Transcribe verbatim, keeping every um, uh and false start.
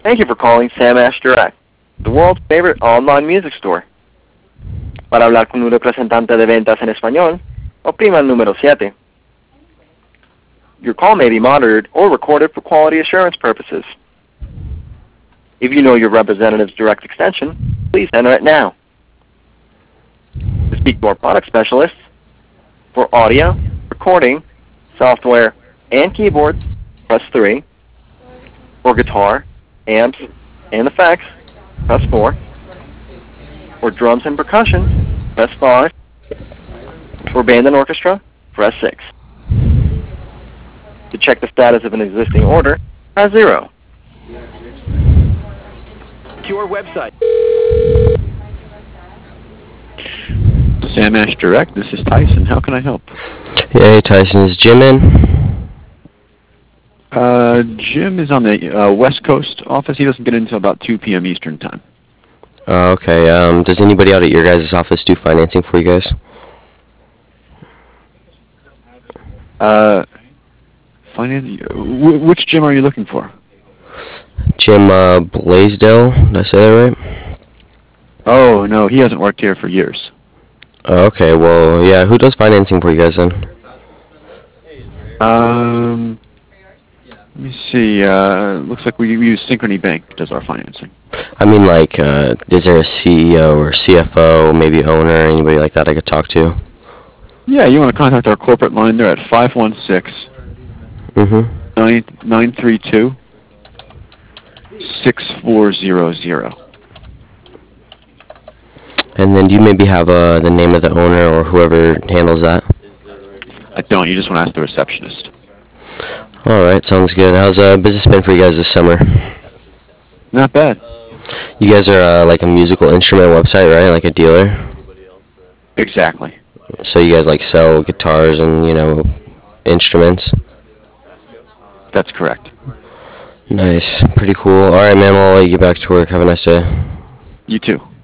Thank you for calling Sam Ash Direct, the world's favorite online music store. Para hablar con un representante de ventas en español, oprima el número siete. Your call may be monitored or recorded for quality assurance purposes. If you know your representative's direct extension, please enter it now. To speak to our product specialists, for audio, recording, software, and keyboards, press three. For guitar, amps, and effects, press four. For drums and percussion, press five. For band and orchestra, press six. To check the status of an existing order, press zero. To our website. Sam Ash Direct, this is Tyson. How can I help? Hey, Tyson, is Jim in? Uh, Jim is on the uh, West Coast office. He doesn't get in until about two p.m. Eastern time. Oh, okay. Um, does anybody out at your guys' office do financing for you guys? Uh, finance. W- which Jim are you looking for? Jim uh, Blaisdell, did I say that right? Oh, no, he hasn't worked here for years. Oh, okay, well, yeah, who does financing for you guys then? Um, let me see. Uh, looks like we use Synchrony Bank does our financing. I mean, like, uh, is there a C E O or C F O, maybe owner, anybody like that I could talk to? Yeah, you want to contact our corporate line. They're at five one six, Mm-hmm. nine three two, six four zero zero. And then do you maybe have uh, the name of the owner or whoever handles that? I don't. You just want to ask the receptionist. All right, sounds good. How's uh, business been for you guys this summer? Not bad. You guys are uh, like a musical instrument website, right? Like a dealer? Exactly. So you guys like sell guitars and, you know, instruments? That's correct. Nice. Pretty cool. All right, man. I'll let you get back to work. Have a nice day. You too.